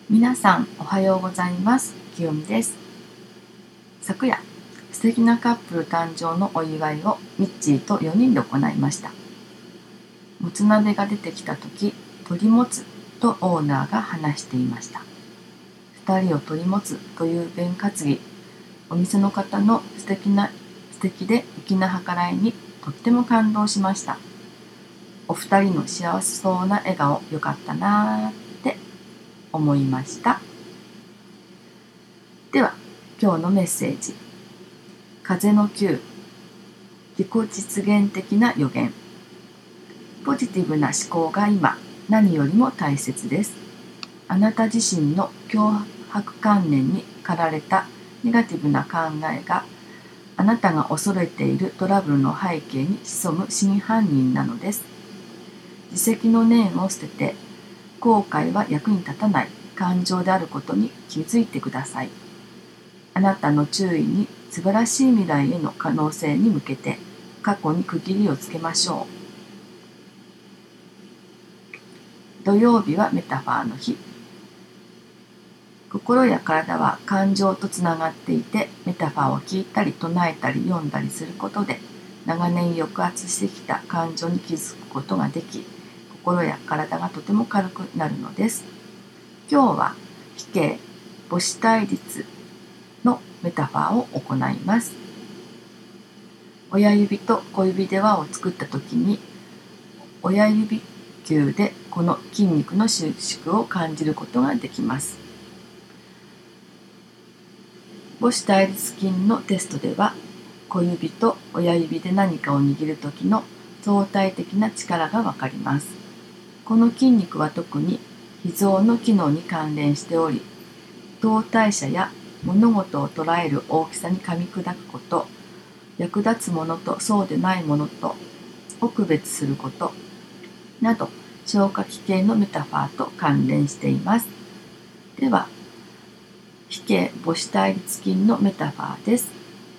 皆さんおはようございます。きよみです。昨夜、素敵なカップル誕生のお祝いをミッチーと4人で行いました。もつ鍋が出てきた時、鳥もつとオーナーが話していました。2人を鳥もつという験担ぎ、お店の方の素敵で粋な計らいにとっても感動しました。お二人の幸せそうな笑顔よかったなーって思いました。では今日のメッセージ。風の9、自己実現的な予言。ポジティブな思考が今何よりも大切です。あなた自身の強迫観念に駆られたネガティブな考えがあなたが恐れているトラブルの背景に潜む真犯人なのです。自責の念を捨てて、後悔は役に立たない感情であることに気づいてください。あなたの注意に素晴らしい未来への可能性に向けて過去に区切りをつけましょう。土曜日はメタファーの日。心や体は感情とつながっていて、メタファーを聞いたり唱えたり読んだりすることで長年抑圧してきた感情に気づくことができ、心や体がとても軽くなるのです。今日は比型母子対立のメタファーを行います。親指と小指で輪を作った時に、親指球でこの筋肉の収縮を感じることができます。母子対立筋のテストでは、小指と親指で何かを握る時の相対的な力がわかります。この筋肉は特に脾臓の機能に関連しており、動体者や物事を捉える大きさに噛み砕くこと、役立つものとそうでないものとを区別することなど、消化器系のメタファーと関連しています。では、比型母子対立筋のメタファーです。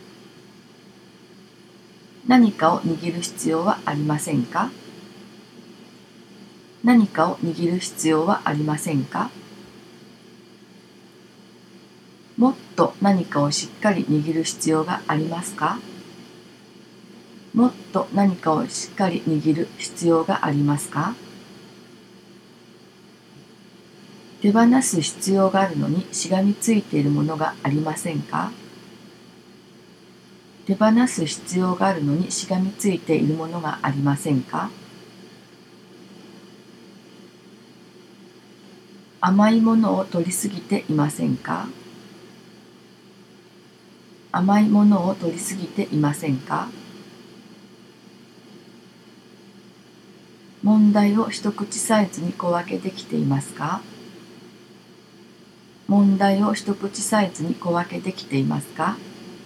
何かを握る必要はありませんか？何かを握る必要はありませんか？もっと何かをしっかり握る必要がありますか？もっと何かをしっかり握る必要がありますか？手放す必要があるのにしがみついているものがありませんか？手放す必要があるのにしがみついているものがありませんか？甘いものを取りすぎていませんか？甘いものを取りすぎていませんか？問題を一口サイズに小分けできていますか？問題を一口サイズに小分けできていますか？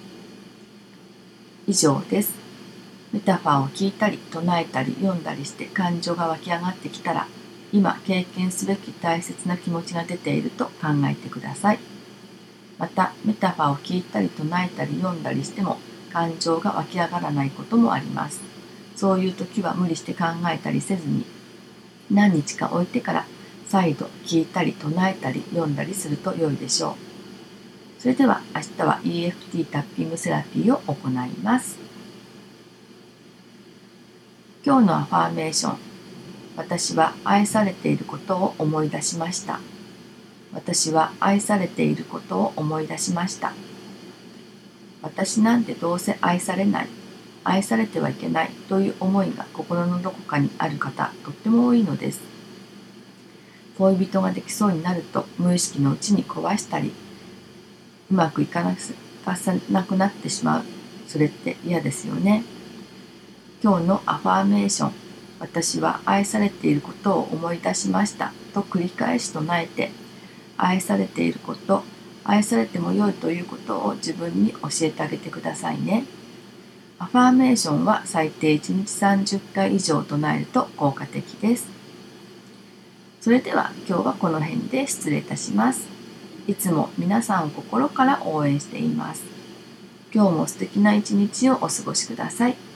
以上です。メタファーを聞いたり唱えたり読んだりして感情が湧き上がってきたら、今経験すべき大切な気持ちが出ていると考えてください。またメタファーを聞いたり唱えたり読んだりしても感情が湧き上がらないこともあります。そういう時は無理して考えたりせずに、何日か置いてから再度聞いたり唱えたり読んだりすると良いでしょう。それでは明日は EFT タッピングセラピーを行います。今日のアファーメーション。私は愛されていることを思い出しました。私は愛されていることを思い出しました。私なんてどうせ愛されない、愛されてはいけないという思いが心のどこかにある方、とっても多いのです。恋人ができそうになると無意識のうちに壊したり、うまくいかなくなってしまう。それって嫌ですよね。今日のアファーメーション。私は愛されていることを思い出しましたと繰り返し唱えて、愛されていること、愛されても良いということを自分に教えてあげてくださいね。アファーメーションは最低1日30回以上唱えると効果的です。それでは今日はこの辺で失礼いたします。いつも皆さんを心から応援しています。今日も素敵な一日をお過ごしください。